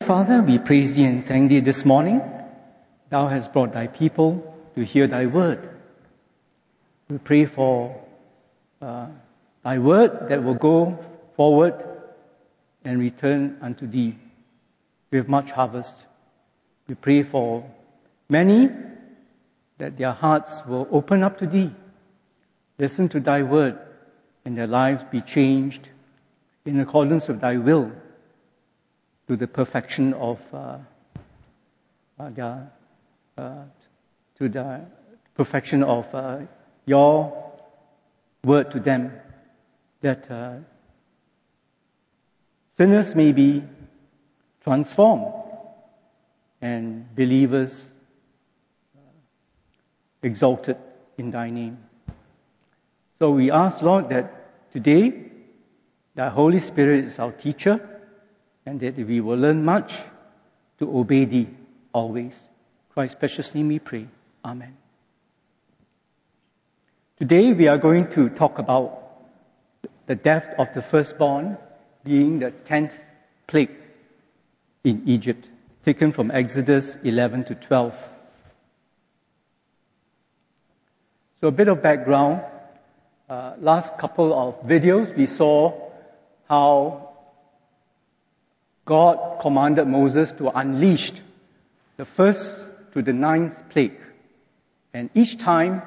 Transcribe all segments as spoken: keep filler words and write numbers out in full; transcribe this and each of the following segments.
Father, we praise Thee and thank Thee this morning. Thou hast brought Thy people to hear Thy word. We pray for uh, Thy word that will go forward and return unto Thee with much harvest. We pray for many that their hearts will open up to Thee, listen to Thy word, and their lives be changed in accordance with Thy will, to the perfection of uh, uh, their, uh, to the perfection of uh, Your word to them, that uh, sinners may be transformed and believers uh, exalted in Thy name. So we ask, Lord, that today Thy Holy Spirit is our teacher, and that we will learn much to obey Thee always. In Christ's precious name we pray. Amen. Today we are going to talk about the death of the firstborn being the tenth plague in Egypt, taken from Exodus eleven to twelve. So a bit of background. Uh, last couple of videos we saw how God commanded Moses to unleash the first to the ninth plague. And each time,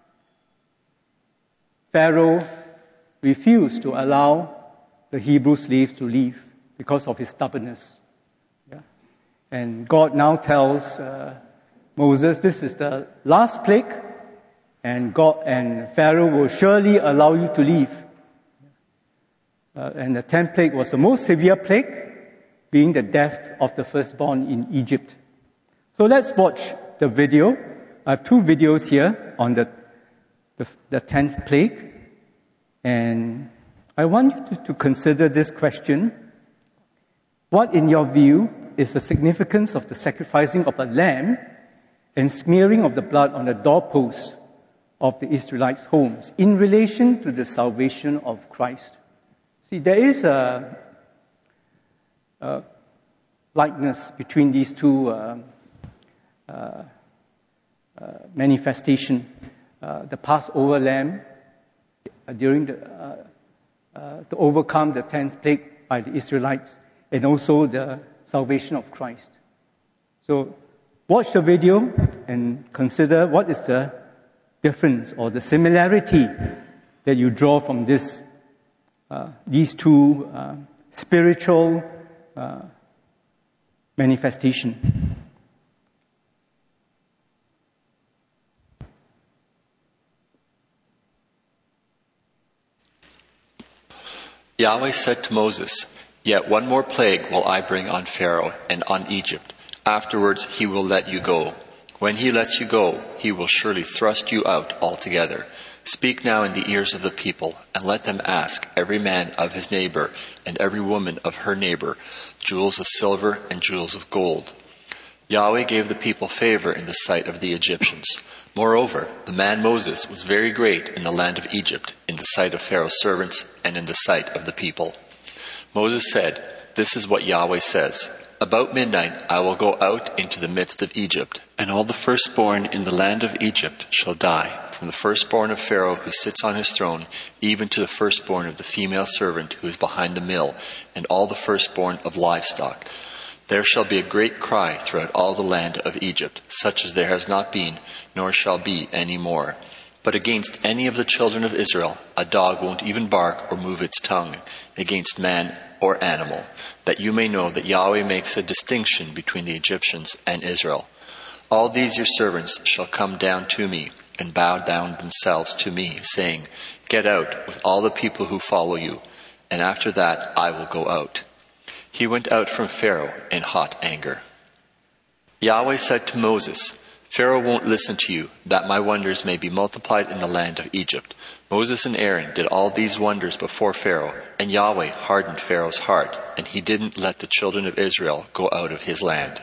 Pharaoh refused to allow the Hebrew slaves to leave because of his stubbornness. Yeah. And God now tells uh, Moses, this is the last plague, and God and Pharaoh will surely allow you to leave. Uh, and the tenth plague was the most severe plague, being the death of the firstborn in Egypt. So let's watch the video. I have two videos here on the the, the tenth plague. And I want you to, to consider this question. What, in your view, is the significance of the sacrificing of a lamb and smearing of the blood on the doorposts of the Israelites' homes in relation to the salvation of Christ? See, there is a Uh, likeness between these two uh, uh, uh, manifestation. Uh, the Passover lamb uh, during the uh, uh, to overcome the tenth plague by the Israelites, and also the salvation of Christ. So, watch the video and consider what is the difference or the similarity that you draw from this uh, these two uh, spiritual Uh, manifestation. Yahweh said to Moses, "Yet one more plague will I bring on Pharaoh and on Egypt. Afterwards he will let you go. When he lets you go, he will surely thrust you out altogether. Speak now in the ears of the people, and let them ask every man of his neighbor, and every woman of her neighbor, jewels of silver and jewels of gold." Yahweh gave the people favor in the sight of the Egyptians. Moreover, the man Moses was very great in the land of Egypt, in the sight of Pharaoh's servants, and in the sight of the people. Moses said, "This is what Yahweh says. About midnight I will go out into the midst of Egypt, and all the firstborn in the land of Egypt shall die, from the firstborn of Pharaoh who sits on his throne, even to the firstborn of the female servant who is behind the mill, and all the firstborn of livestock. There shall be a great cry throughout all the land of Egypt, such as there has not been, nor shall be any more. But against any of the children of Israel, a dog won't even bark or move its tongue, against man or animal, that you may know that Yahweh makes a distinction between the Egyptians and Israel. All these your servants shall come down to me, and bow down themselves to me, saying, 'Get out with all the people who follow you,' and after that I will go out." He went out from Pharaoh in hot anger. Yahweh said to Moses, "Pharaoh won't listen to you, that my wonders may be multiplied in the land of Egypt." Moses and Aaron did all these wonders before Pharaoh, and Yahweh hardened Pharaoh's heart, and he didn't let the children of Israel go out of his land.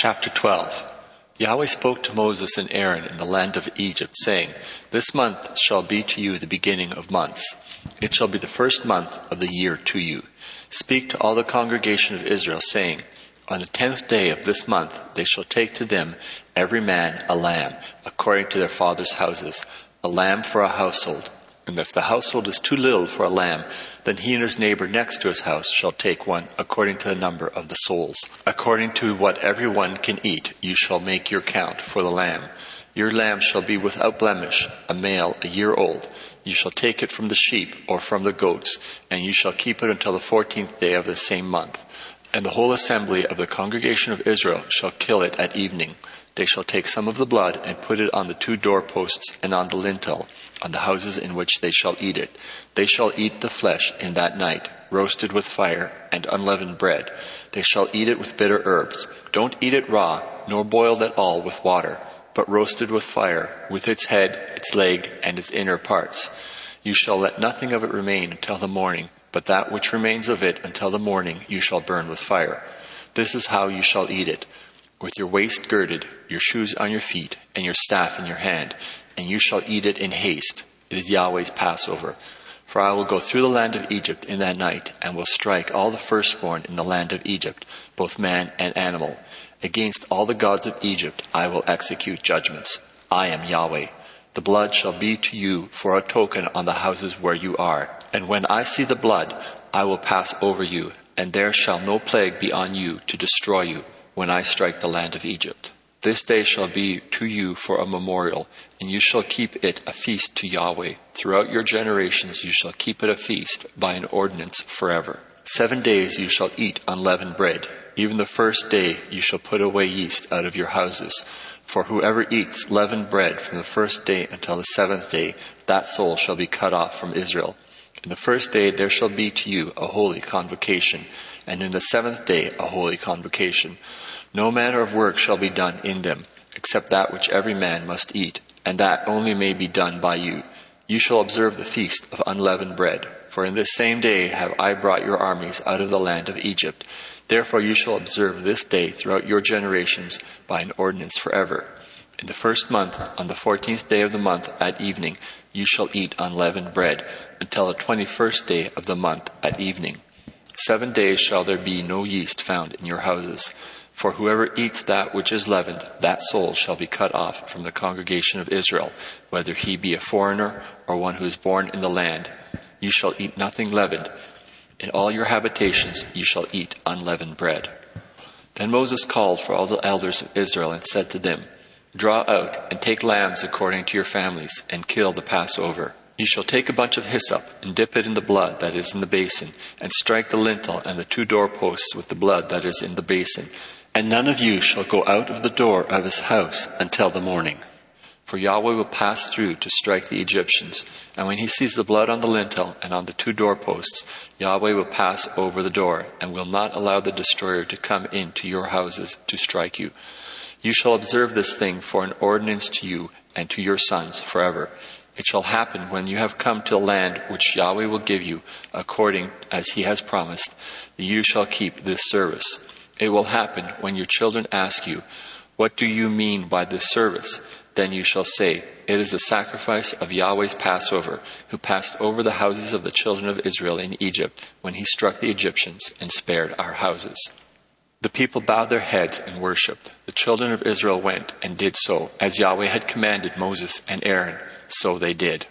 Chapter twelve. Yahweh spoke to Moses and Aaron in the land of Egypt, saying, This month shall be to you the beginning of months. It shall be the first month of the year to you. Speak to all the congregation of Israel, saying, On the tenth day of this month they shall take to them every man a lamb, according to their fathers' houses, a lamb for a household. And if the household is too little for a lamb, then he and his neighbor next to his house shall take one according to the number of the souls. According to what every one can eat, you shall make your count for the lamb. Your lamb shall be without blemish, a male a year old. You shall take it from the sheep or from the goats, and you shall keep it until the fourteenth day of the same month. And the whole assembly of the congregation of Israel shall kill it at evening. They shall take some of the blood and put it on the two doorposts and on the lintel, on the houses in which they shall eat it. They shall eat the flesh in that night, roasted with fire and unleavened bread. They shall eat it with bitter herbs. Don't eat it raw, nor boiled at all with water, but roasted with fire, with its head, its leg, and its inner parts. You shall let nothing of it remain until the morning, but that which remains of it until the morning you shall burn with fire. This is how you shall eat it. With your waist girded, your shoes on your feet, and your staff in your hand, and you shall eat it in haste. It is Yahweh's Passover. For I will go through the land of Egypt in that night, and will strike all the firstborn in the land of Egypt, both man and animal. Against all the gods of Egypt I will execute judgments. I am Yahweh. The blood shall be to you for a token on the houses where you are. And when I see the blood, I will pass over you, and there shall no plague be on you to destroy you, when I strike the land of Egypt. This day shall be to you for a memorial, and you shall keep it a feast to Yahweh. Throughout your generations you shall keep it a feast by an ordinance forever. Seven days you shall eat unleavened bread. Even the first day you shall put away yeast out of your houses. For whoever eats leavened bread from the first day until the seventh day, that soul shall be cut off from Israel. In the first day there shall be to you a holy convocation, and in the seventh day a holy convocation. No manner of work shall be done in them, except that which every man must eat, and that only may be done by you. You shall observe the feast of unleavened bread, for in this same day have I brought your armies out of the land of Egypt. Therefore you shall observe this day throughout your generations by an ordinance forever. In the first month, on the fourteenth day of the month at evening, you shall eat unleavened bread, until the twenty-first day of the month at evening. Seven days shall there be no yeast found in your houses. For whoever eats that which is leavened, that soul shall be cut off from the congregation of Israel, whether he be a foreigner or one who is born in the land. You shall eat nothing leavened. In all your habitations you shall eat unleavened bread. Then Moses called for all the elders of Israel and said to them, Draw out and take lambs according to your families, and kill the Passover. You shall take a bunch of hyssop and dip it in the blood that is in the basin, and strike the lintel and the two doorposts with the blood that is in the basin. And none of you shall go out of the door of his house until the morning. For Yahweh will pass through to strike the Egyptians. And when he sees the blood on the lintel and on the two doorposts, Yahweh will pass over the door, and will not allow the destroyer to come into your houses to strike you. You shall observe this thing for an ordinance to you and to your sons forever. It shall happen when you have come to the land which Yahweh will give you, according as he has promised, that you shall keep this service. It will happen when your children ask you, What do you mean by this service? Then you shall say, It is the sacrifice of Yahweh's Passover, who passed over the houses of the children of Israel in Egypt, when he struck the Egyptians and spared our houses. The people bowed their heads and worshipped. The children of Israel went and did so, as Yahweh had commanded Moses and Aaron, so they did.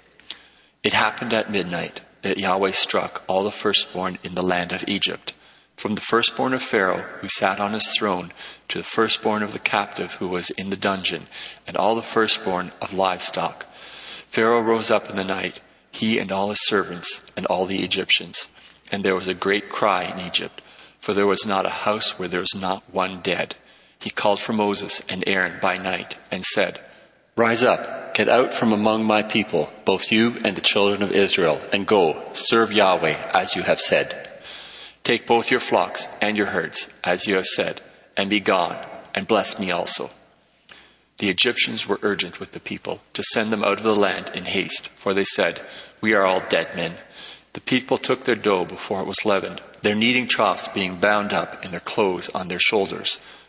It happened at midnight that Yahweh struck all the firstborn in the land of Egypt, from the firstborn of Pharaoh, who sat on his throne, to the firstborn of the captive who was in the dungeon, and all the firstborn of livestock. Pharaoh rose up in the night, he and all his servants, and all the Egyptians. And there was a great cry in Egypt, for there was not a house where there was not one dead. He called for Moses and Aaron by night, and said, Rise up, get out from among my people, both you and the children of Israel, and go, serve Yahweh as you have said. Take both your flocks and your herds, as you have said, and be gone, and bless me also. The Egyptians were urgent with the people to send them out of the land in haste, for they said, We are all dead men. The people took their dough before it was leavened, their kneading troughs being bound up, and their clothes on their shoulders.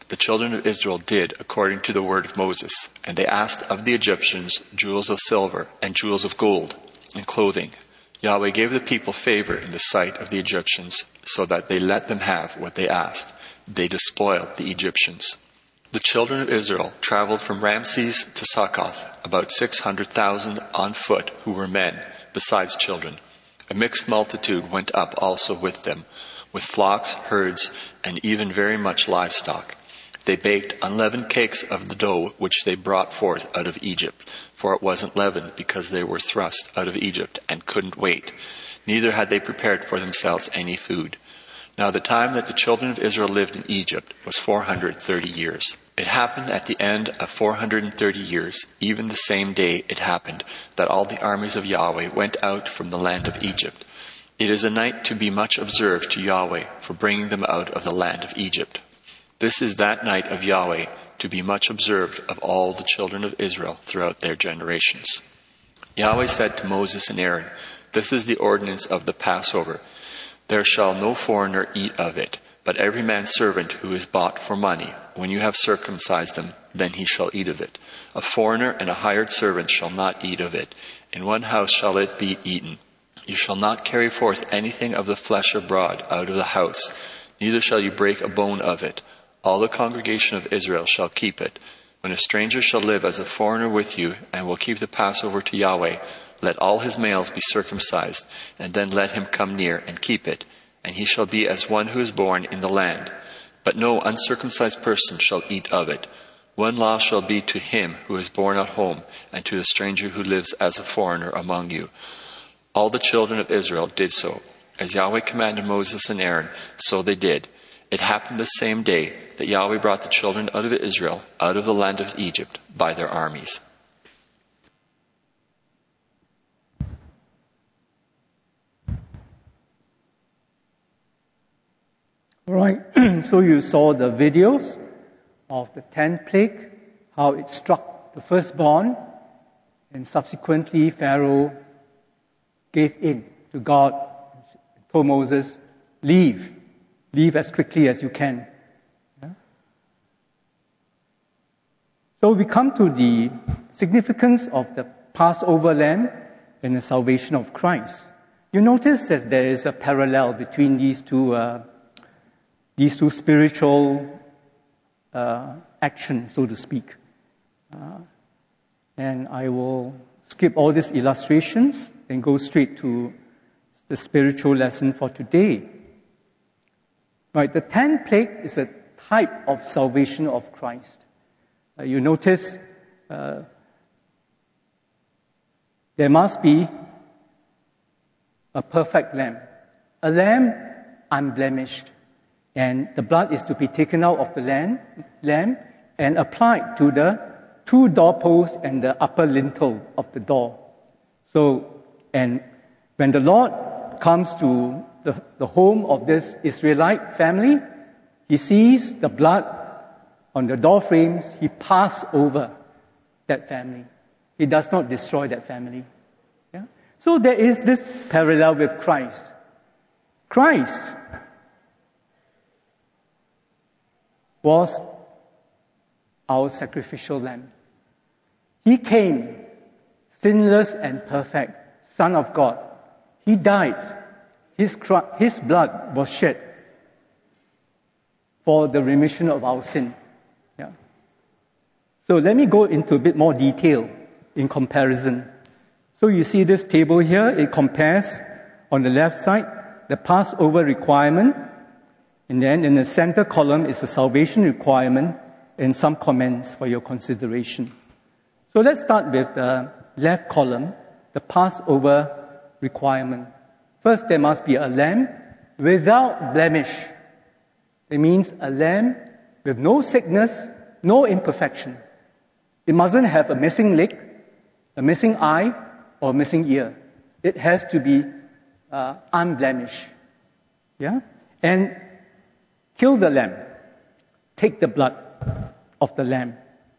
The children of Israel did according to the word of Moses, and they asked of the Egyptians jewels of silver and jewels of gold and clothing. Yahweh gave the people favor in the sight of the Egyptians, so that they let them have what they asked. They despoiled the Egyptians. The children of Israel traveled from Ramses to Succoth, about six hundred thousand on foot who were men, besides children. A mixed multitude went up also with them, with flocks, herds, and even very much livestock. They baked unleavened cakes of the dough which they brought forth out of Egypt, for it wasn't leavened because they were thrust out of Egypt and couldn't wait. Neither had they prepared for themselves any food. Now the time that the children of Israel lived in Egypt was four hundred thirty years. It happened at the end of four hundred thirty years, even the same day it happened, that all the armies of Yahweh went out from the land of Egypt. It is a night to be much observed to Yahweh for bringing them out of the land of Egypt. This is that night of Yahweh to be much observed of all the children of Israel throughout their generations. Yahweh said to Moses and Aaron, "This is the ordinance of the Passover. There shall no foreigner eat of it, but every man's servant who is bought for money, when you have circumcised them, then he shall eat of it. A foreigner and a hired servant shall not eat of it. In one house shall it be eaten. You shall not carry forth anything of the flesh abroad out of the house, neither shall you break a bone of it. All the congregation of Israel shall keep it. When a stranger shall live as a foreigner with you, and will keep the Passover to Yahweh, let all his males be circumcised, and then let him come near and keep it. And he shall be as one who is born in the land. But no uncircumcised person shall eat of it. One law shall be to him who is born at home, and to the stranger who lives as a foreigner among you." All the children of Israel did so. As Yahweh commanded Moses and Aaron, so they did. It happened the same day that Yahweh brought the children out of Israel, out of the land of Egypt, by their armies. All right, so you saw the videos of the tenth plague, how it struck the firstborn, and subsequently Pharaoh gave in to God, told Moses, leave, leave as quickly as you can. Yeah? So we come to the significance of the Passover lamb and the salvation of Christ. You notice that there is a parallel between these two uh, These two spiritual uh, actions, so to speak. Uh, and I will skip all these illustrations and go straight to the spiritual lesson for today. Right, the tenth plague is a type of salvation of Christ. Uh, you notice uh, there must be a perfect lamb, a lamb unblemished. And the blood is to be taken out of the lamb, lamb and applied to the two doorposts and the upper lintel of the door. So, and when the Lord comes to the, the home of this Israelite family, he sees the blood on the door frames, he passes over that family. He does not destroy that family. Yeah? So there is this parallel with Christ. Christ was our sacrificial lamb. He came sinless and perfect, Son of God. He died. His, his blood was shed for the remission of our sin. Yeah. So let me go into a bit more detail in comparison. So you see this table here, it compares on the left side the Passover requirement, and then in the center column is the salvation requirement and some comments for your consideration. So let's start with the left column, the Passover requirement. First, there must be a lamb without blemish. It means a lamb with no sickness, no imperfection. It mustn't have a missing leg, a missing eye, or a missing ear. It has to be uh, unblemished. Yeah? And kill the lamb. Take the blood of the lamb.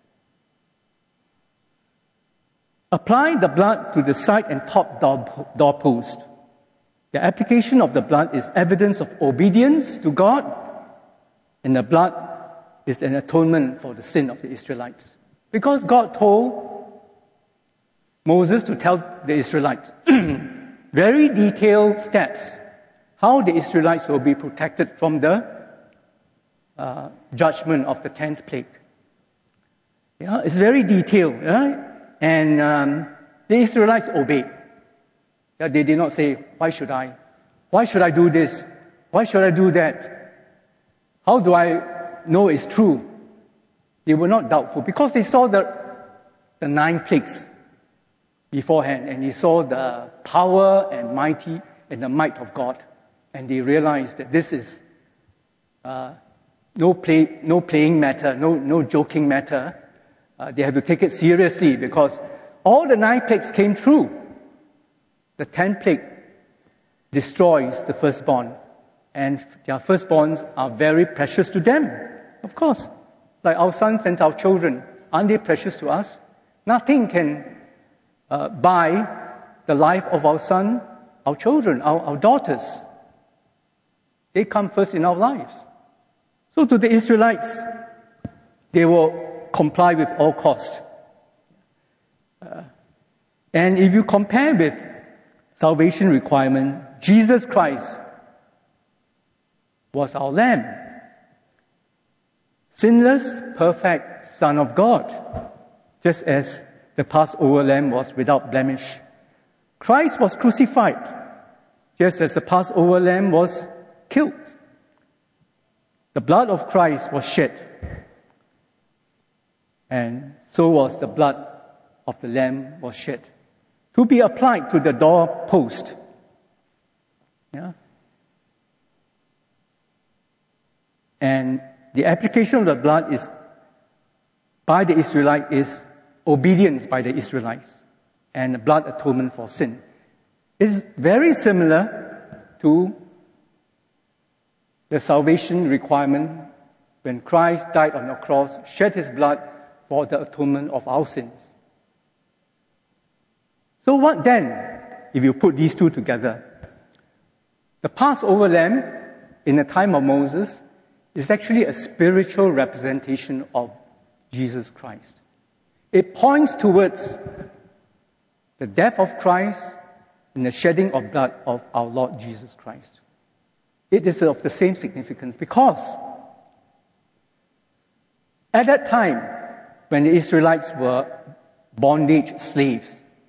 Apply the blood to the side and top door, doorpost. The application of the blood is evidence of obedience to God, and the blood is an atonement for the sin of the Israelites. Because God told Moses to tell the Israelites very detailed steps how the Israelites will be protected from the uh, judgment of the tenth plague. Yeah, it's very detailed, yeah? And um, the Israelites obeyed. Yeah, they did not say, why should I? Why should I do this? Why should I do that? How do I know it's true? They were not doubtful because they saw the, the nine plagues beforehand, and they saw the power and mighty and the might of God. And they realized that this is uh, no play, no playing matter, no, no joking matter. Uh, they have to take it seriously because all the nine plagues came true. The tenth plague destroys the firstborn, and their firstborns are very precious to them. Of course, like our sons and our children, aren't they precious to us? Nothing can uh, buy the life of our son, our children, our, our daughters. They come first in our lives. So to the Israelites, they will comply with all cost. Uh, and if you compare with salvation requirement, Jesus Christ was our Lamb. Sinless, perfect Son of God, just as the Passover Lamb was without blemish. Christ was crucified, just as the Passover Lamb was killed. The blood of Christ was shed, and so was the blood of the Lamb was shed, to be applied to the doorpost. Yeah? And the application of the blood is by the Israelite is obedience by the Israelites and the blood atonement for sin. It's very similar to the salvation requirement when Christ died on the cross, shed his blood for the atonement of our sins. So what then, if you put these two together? The Passover lamb in the time of Moses is actually a spiritual representation of Jesus Christ. It points towards the death of Christ and the shedding of blood of our Lord Jesus Christ. It is of the same significance because at that time, when the Israelites were bondage slaves,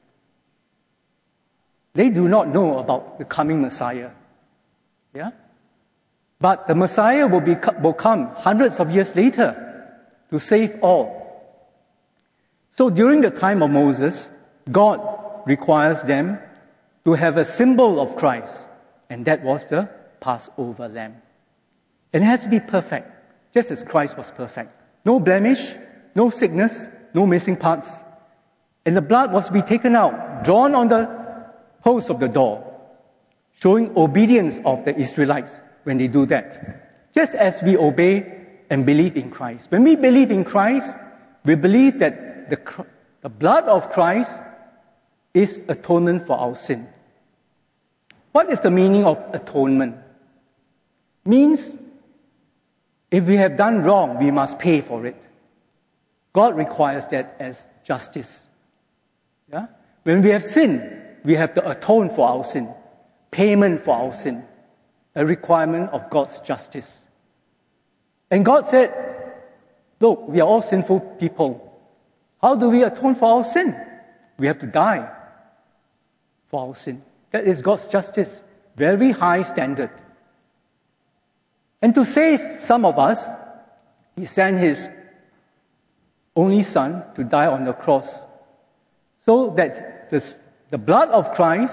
they do not know about the coming Messiah. Yeah? But the Messiah will, be, will come hundreds of years later to save all. So during the time of Moses, God requires them to have a symbol of Christ, and that was the Passover lamb. It has to be perfect, just as Christ was perfect. No blemish, no sickness, no missing parts. And the blood was to be taken out, drawn on the post of the door, showing obedience of the Israelites when they do that. Just as we obey and believe in Christ. When we believe in Christ, we believe that the, the blood of Christ is atonement for our sin. What is the meaning of atonement? Means if we have done wrong, we must pay for it. God requires that as justice. Yeah? When we have sinned, we have to atone for our sin. Payment for our sin. A requirement of God's justice. And God said, look, we are all sinful people. How do we atone for our sin? We have to die for our sin. That is God's justice. Very high standard. And to save some of us, He sent His only Son to die on the cross so that the, the blood of Christ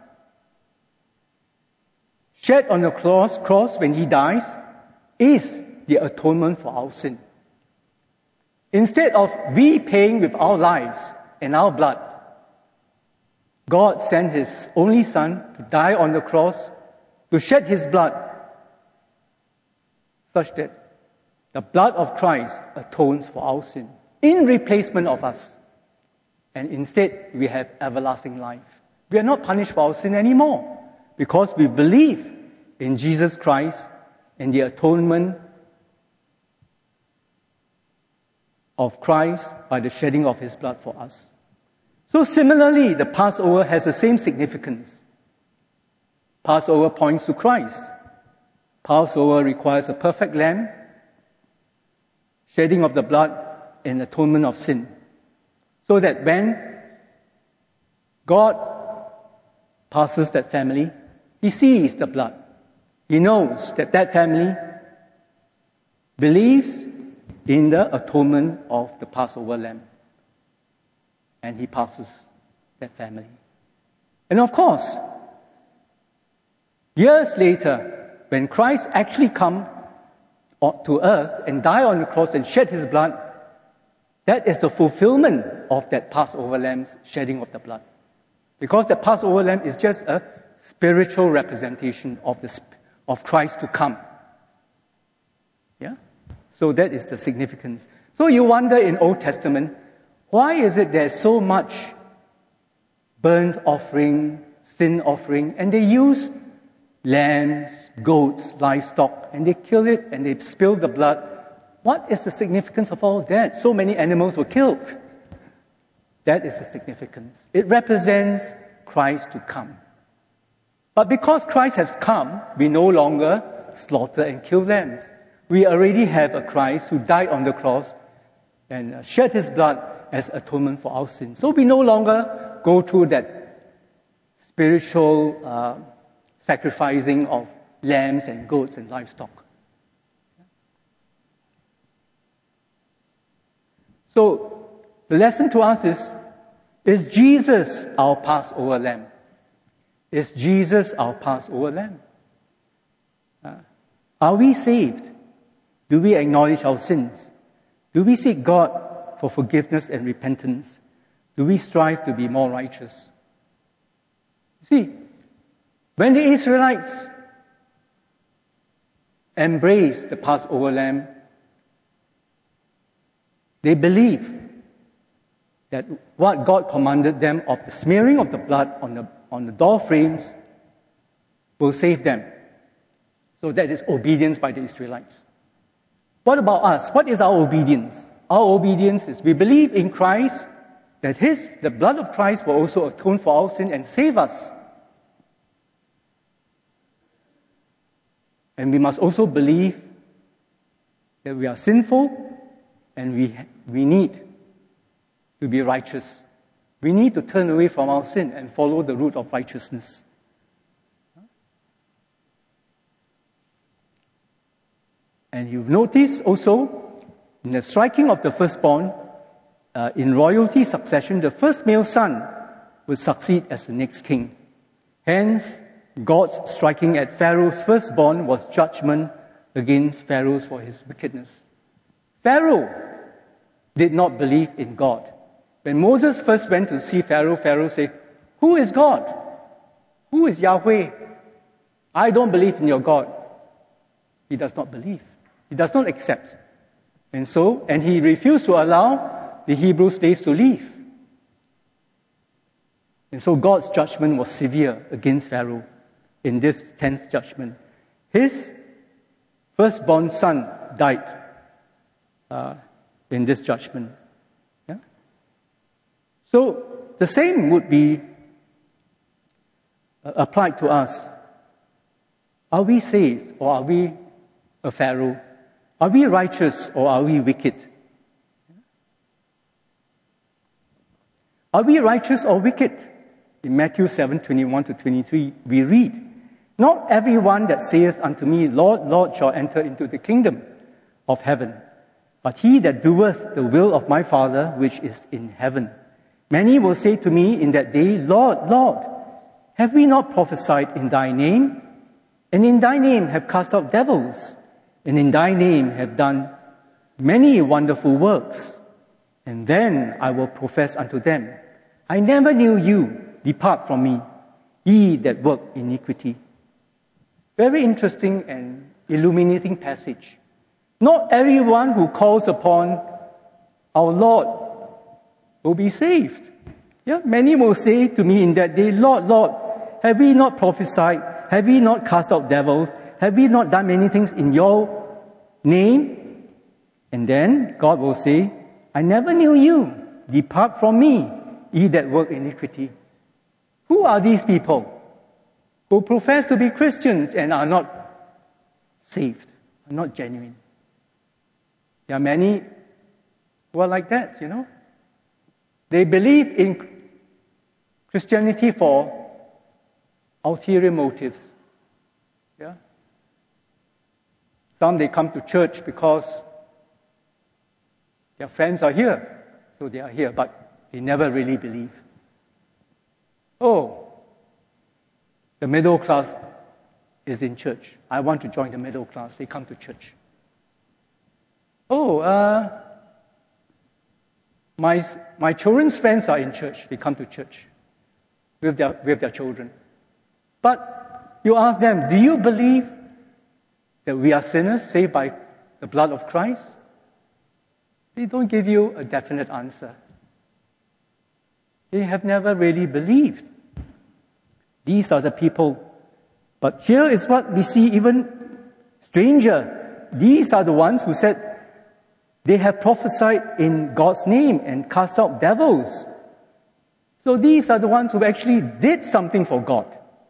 shed on the cross, cross when He dies is the atonement for our sin. Instead of we paying with our lives and our blood, God sent His only Son to die on the cross, to shed His blood, such that the blood of Christ atones for our sin, in replacement of us. And instead, we have everlasting life. We are not punished for our sin anymore, because we believe in Jesus Christ and the atonement of Christ by the shedding of his blood for us. So similarly, the Passover has the same significance. Passover points to Christ. Passover requires a perfect lamb, shedding of the blood, and atonement of sin. So that when God passes that family, he sees the blood. He knows that that family believes in the atonement of the Passover lamb. And he passes that family. And of course, years later, when Christ actually come to earth and die on the cross and shed his blood, that is the fulfillment of that Passover lamb's shedding of the blood. Because the Passover lamb is just a spiritual representation of the of Christ to come. Yeah? So that is the significance. So you wonder in Old Testament, why is it there's so much burnt offering, sin offering, and they use lambs, goats, livestock, and they kill it and they spill the blood. What is the significance of all that? So many animals were killed. That is the significance. It represents Christ to come. But because Christ has come, we no longer slaughter and kill lambs. We already have a Christ who died on the cross and shed his blood as atonement for our sins. So we no longer go through that spiritual uh, sacrificing of lambs and goats and livestock. So the lesson to us is, is Jesus our Passover lamb? Is Jesus our Passover lamb? Uh, are we saved? Do we acknowledge our sins? Do we seek God for forgiveness and repentance? Do we strive to be more righteous? See, when the Israelites embraced the Passover lamb, they believed that what God commanded them of the smearing of the blood on the on the door frames will save them. So that is obedience by the Israelites. What about us? What is our obedience? Our obedience is we believe in Christ, that his, the blood of Christ will also atone for our sin and save us. And we must also believe that we are sinful and we, we need to be righteous. We need to turn away from our sin and follow the route of righteousness. And you've noticed also, in the striking of the firstborn, uh, in royalty succession, the first male son will succeed as the next king. Hence, God's striking at Pharaoh's firstborn was judgment against Pharaoh for his wickedness. Pharaoh did not believe in God. When Moses first went to see Pharaoh, Pharaoh said, "Who is God? Who is Yahweh? I don't believe in your God." He does not believe. He does not accept. And so, and he refused to allow the Hebrew slaves to leave. And so God's judgment was severe against Pharaoh in this tenth judgment. His firstborn son died uh, in this judgment. Yeah? So the same would be uh, applied to us. Are we saved or are we a Pharaoh? Are we righteous or are we wicked? Are we righteous or wicked? In Matthew seven, twenty-one to twenty-three, we read, "Not everyone that saith unto me, Lord, Lord, shall enter into the kingdom of heaven, but he that doeth the will of my Father which is in heaven. Many will say to me in that day, Lord, Lord, have we not prophesied in thy name? And in thy name have cast out devils, and in thy name have done many wonderful works. And then I will profess unto them, I never knew you. Depart from me, ye that work iniquity." Very interesting and illuminating passage. Not everyone who calls upon our Lord will be saved. Yeah, many will say to me in that day, Lord, Lord, have we not prophesied? Have we not cast out devils? Have we not done many things in your name? And then God will say, I never knew you. Depart from me, ye that work iniquity. Who are these people who profess to be Christians and are not saved, are not genuine? There are many who are like that, you know. They believe in Christianity for ulterior motives. Yeah. Some, they come to church because their friends are here, so they are here, but they never really believe. Oh, the middle class is in church. I want to join the middle class. They come to church. Oh, uh, my my children's friends are in church. They come to church with their with their children. But you ask them, do you believe that we are sinners saved by the blood of Christ? They don't give you a definite answer. They have never really believed. These are the people. But here is what we see even stranger. These are the ones who said they have prophesied in God's name and cast out devils. So these are the ones who actually did something for God.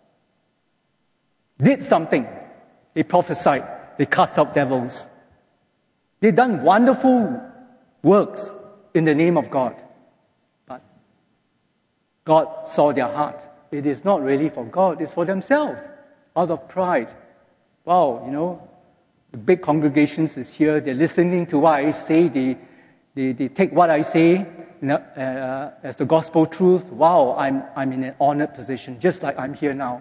Did something. They prophesied. They cast out devils. They done wonderful works in the name of God. But God saw their heart. It is not really for God, it's for themselves, out of pride. Wow, you know, the big congregations is here, they're listening to what I say, they, they, they take what I say you know, uh, as the gospel truth. Wow, I'm, I'm in an honored position, just like I'm here now.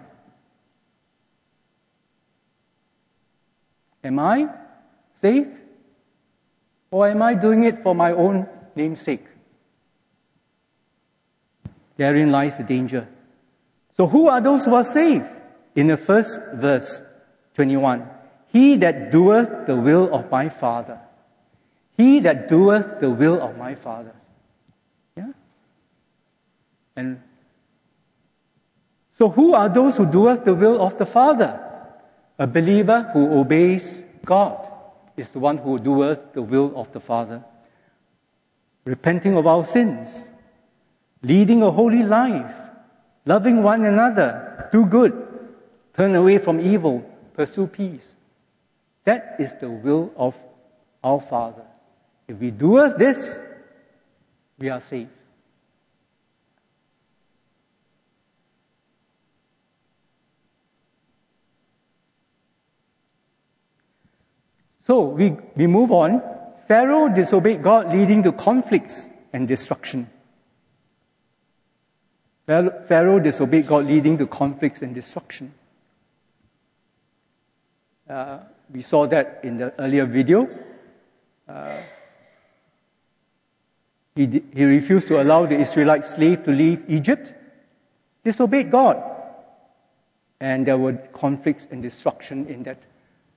Am I saved? Or am I doing it for my own name's sake? Therein lies the danger. So who are those who are saved? In the first verse, twenty-one, he that doeth the will of my Father. He that doeth the will of my Father. Yeah? And so who are those who doeth the will of the Father? A believer who obeys God is the one who doeth the will of the Father. Repenting of our sins, leading a holy life, loving one another, do good, turn away from evil, pursue peace. That is the will of our Father. If we do this, we are saved. So we, we move on. Pharaoh disobeyed God, leading to conflicts and destruction. Pharaoh disobeyed God, leading to conflicts and destruction. Uh, we saw that in the earlier video. Uh, he, he refused to allow the Israelite slave to leave Egypt, disobeyed God. And there were conflicts and destruction in that.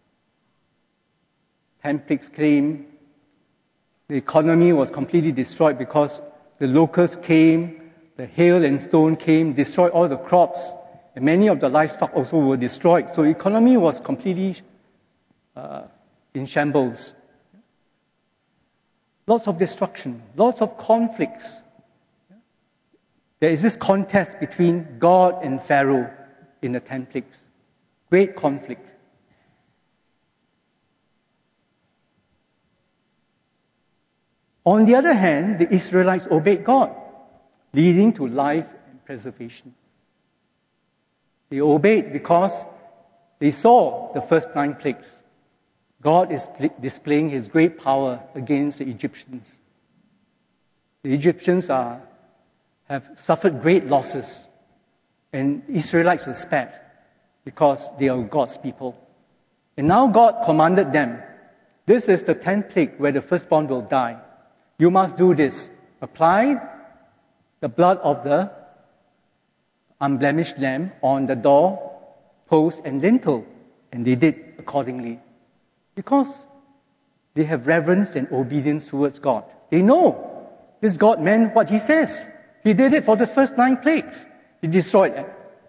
Ten plagues came. The economy was completely destroyed because the locusts came, the hail and stone came, destroyed all the crops, and many of the livestock also were destroyed. So the economy was completely uh, in shambles. Lots of destruction, lots of conflicts. There is this contest between God and Pharaoh in the ten plagues. Great conflict. On the other hand, the Israelites obeyed God, leading to life and preservation. They obeyed because they saw the first nine plagues. God is displaying His great power against the Egyptians. The Egyptians are, have suffered great losses, and Israelites were spared because they are God's people. And now God commanded them, this is the tenth plague where the firstborn will die. You must do this. Apply the blood of the unblemished lamb on the door, post, and lintel. And they did accordingly. Because they have reverence and obedience towards God. They know this God meant what He says. He did it for the first nine plagues. He destroyed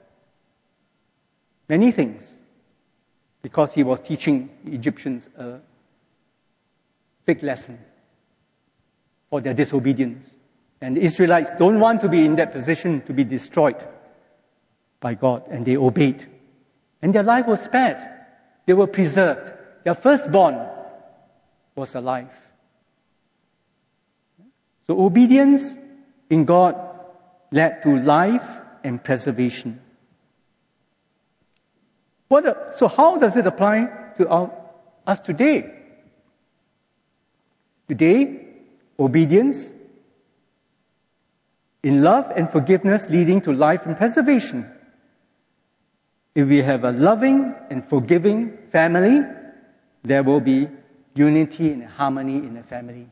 many things. Because He was teaching the Egyptians a big lesson. for their disobedience. And the Israelites don't want to be in that position to be destroyed by God, and they obeyed. And their life was spared. They were preserved. Their firstborn was alive. So obedience in God led to life and preservation. What, so how does it apply to our, us today? Today, obedience in love and forgiveness leading to life and preservation. If we have a loving and forgiving family, there will be unity and harmony in the family.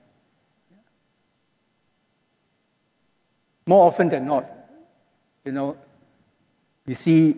More often than not, you know, we see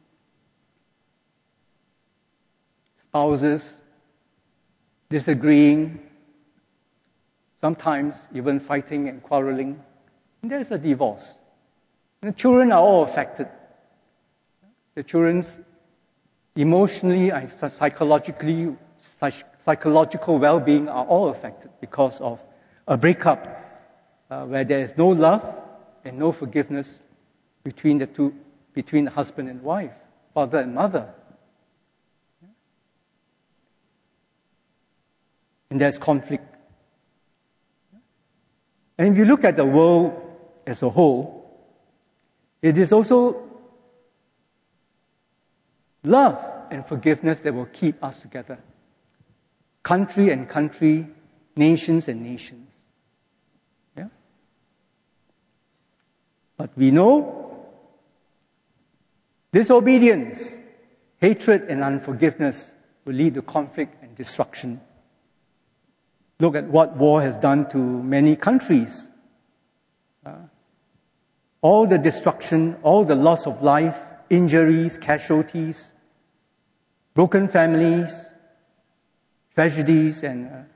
spouses disagreeing, sometimes even fighting and quarreling. And there's a divorce. And the children are all affected. The children's emotionally and psychologically, psychological well-being are all affected because of a breakup uh, where there is no love and no forgiveness between the two, between the husband and wife, father and mother. And there's conflict. And if you look at the world as a whole, it is also love and forgiveness that will keep us together. Country and country, nations and nations. Yeah? But we know disobedience, hatred and unforgiveness will lead to conflict and destruction. Look at what war has done to many countries. Uh, all the destruction, all the loss of life, injuries, casualties, broken families, tragedies, and uh,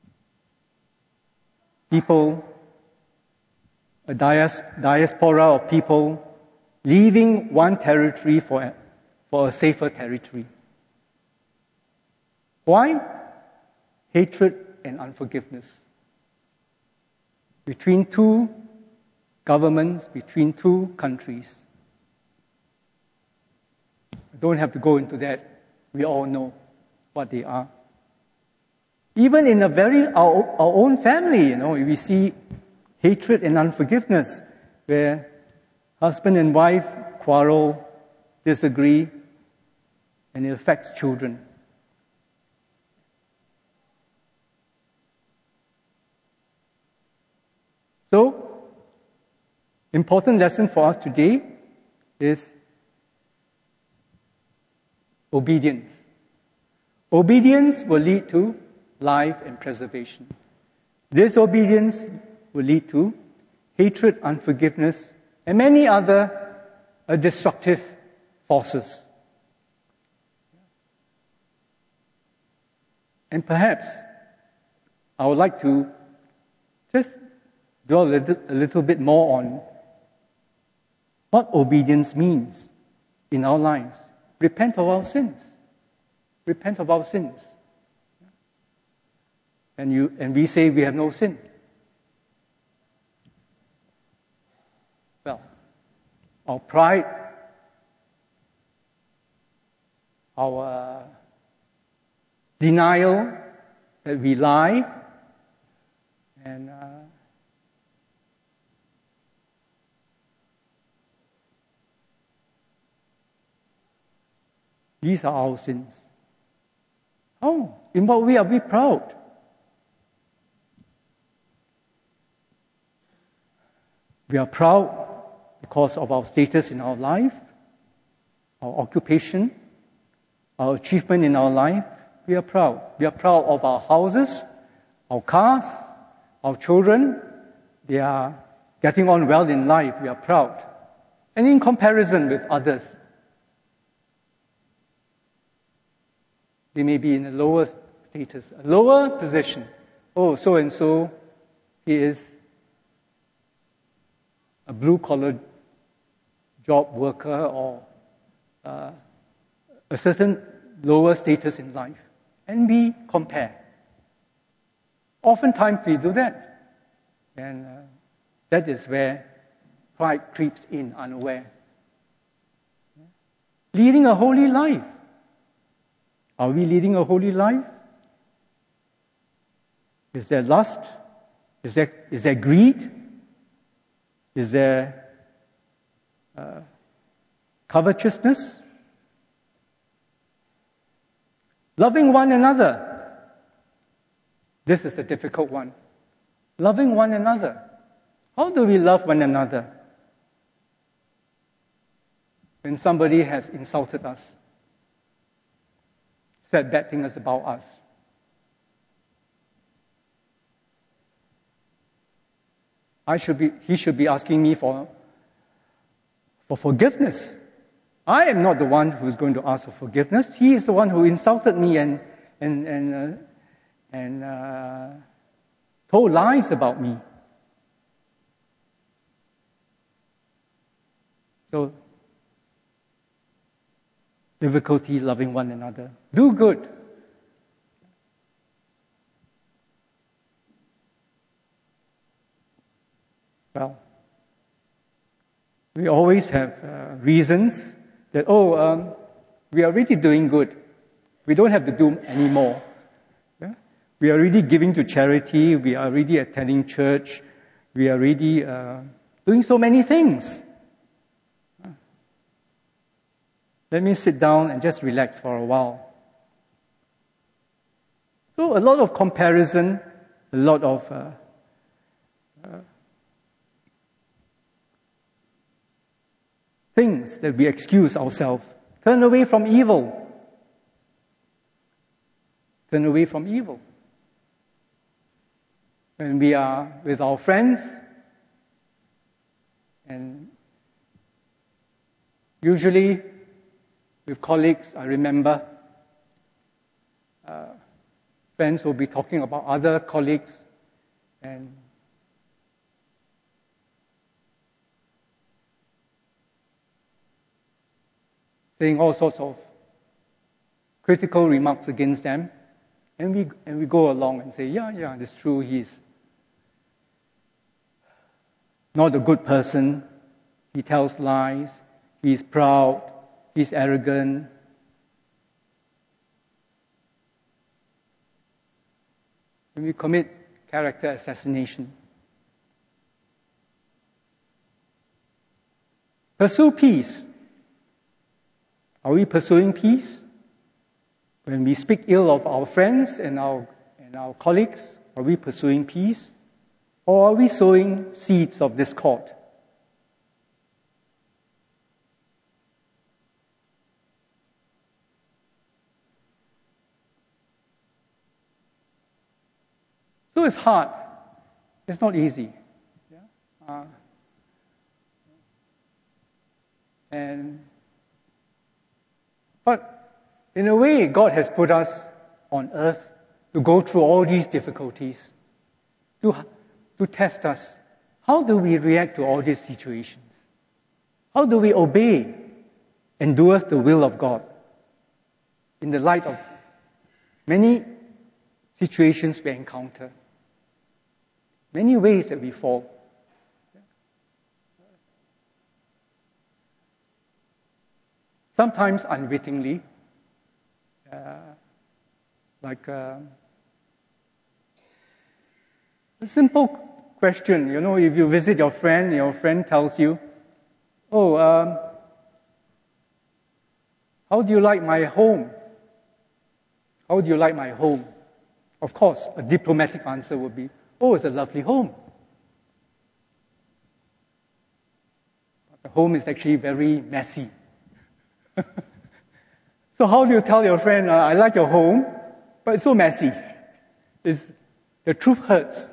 people, a dias- diaspora of people leaving one territory for, for a safer territory. Why? Hatred and unforgiveness. Between two governments, between two countries. I don't have to go into that. We all know what they are. Even in a very, our, our own family, you know, we see hatred and unforgiveness, where husband and wife quarrel, disagree, and it affects children. So, important lesson for us today is obedience. Obedience will lead to life and preservation. Disobedience will lead to hatred, unforgiveness, and many other uh, destructive forces. And perhaps I would like to just dwell a little, a little bit more on what obedience means in our lives. Repent of our sins. Repent of our sins. And you and we say we have no sin. Well, our pride, our denial that we lie, and uh, these are our sins. Oh, in what way are we proud? We are proud because of our status in our life, our occupation, our achievement in our life. We are proud. We are proud of our houses, our cars, our children. They are getting on well in life. We are proud. And in comparison with others, they may be in a lower status, a lower position. Oh, so-and-so, he is a blue-collar job worker or uh, a certain lower status in life. And we compare. Oftentimes we do that. And uh, that is where pride creeps in unaware. Leading a holy life. Are we leading a holy life? Is there lust? Is there, is there greed? Is there uh, covetousness? Loving one another. This is a difficult one. Loving one another. How do we love one another? When somebody has insulted us, said bad things about us, I should be, he should be asking me for, for forgiveness. I am not the one who is going to ask for forgiveness. He is the one who insulted me and and and uh, and uh, told lies about me. So, difficulty loving one another. Do good. Well, we always have uh, reasons that, oh, um, we are already doing good. We don't have to do any more. Yeah? We are already giving to charity. We are already attending church. We are already uh, doing so many things. Let me sit down and just relax for a while. So a lot of comparison, a lot of uh, uh, things that we excuse ourselves. Turn away from evil. Turn away from evil. When we are with our friends, and usually with colleagues, I remember uh, friends will be talking about other colleagues, and saying all sorts of critical remarks against them, and we and we go along and say, yeah, yeah, that's true. He's not a good person. He tells lies. He's proud. He's arrogant. And we commit character assassination. Pursue peace. Are we pursuing peace? When we speak ill of our friends and our and our colleagues, are we pursuing peace? Or are we sowing seeds of discord? So it's hard. It's not easy. Yeah? Uh, and but in a way, God has put us on earth to go through all these difficulties, to, to test us. How do we react to all these situations? How do we obey and do the will of God in the light of many situations we encounter, many ways that we fall? Sometimes unwittingly, uh, like uh, a simple question, you know, if you visit your friend, your friend tells you, oh, um, how do you like my home? How do you like my home? Of course, a diplomatic answer would be, oh, it's a lovely home. But the home is actually very messy. So how do you tell your friend, uh, I like your home, but it's so messy? It's, the truth hurts.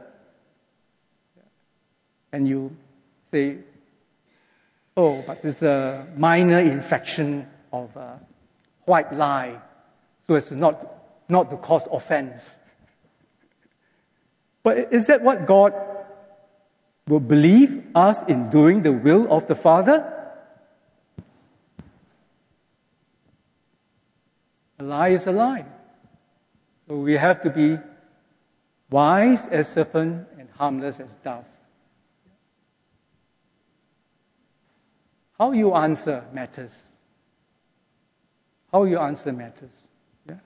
And you say, oh, but it's a minor infraction of a white lie, so as to not, not to cause offense. But is that what God will believe us in doing the will of the Father? A lie is a lie. So we have to be wise as serpent and harmless as dove. how you answer matters. How you answer matters. Yeah.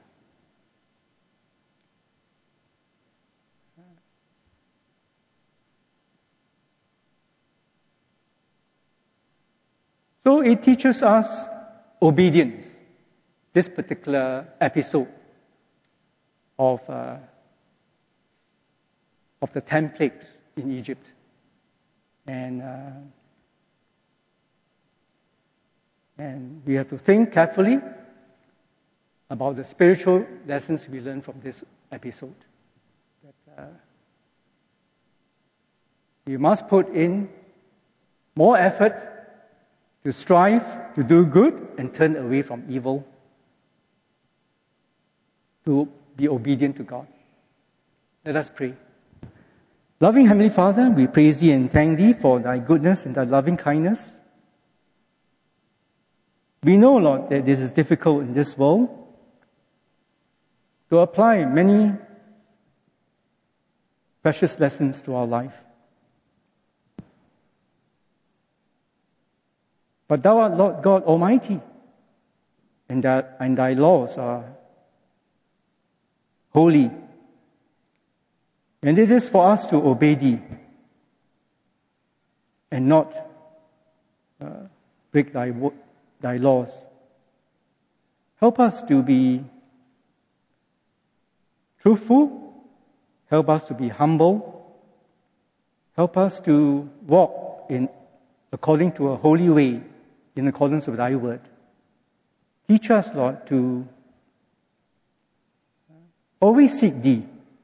So it teaches us obedience, this particular episode of, uh, of the ten plagues in Egypt. And, uh, and we have to think carefully about the spiritual lessons we learn from this episode. That, uh, we must put in more effort to strive to do good and turn away from evil, to be obedient to God. Let us pray. Loving Heavenly Father, we praise Thee and thank Thee for Thy goodness and Thy loving kindness. We know, Lord, that this is difficult in this world to apply many precious lessons to our life. But Thou art Lord God Almighty, and, that, and Thy laws are holy. And it is for us to obey Thee and not uh, break Thy, Thy laws. Help us to be truthful. Help us to be humble. Help us to walk in according to a holy way, in accordance with Thy word. Teach us, Lord, to always seek Thee.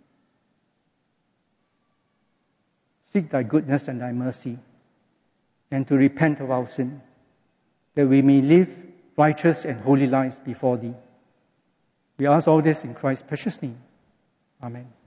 Seek Thy goodness and Thy mercy, and to repent of our sin, that we may live righteous and holy lives before Thee. We ask all this in Christ's precious name. Amen.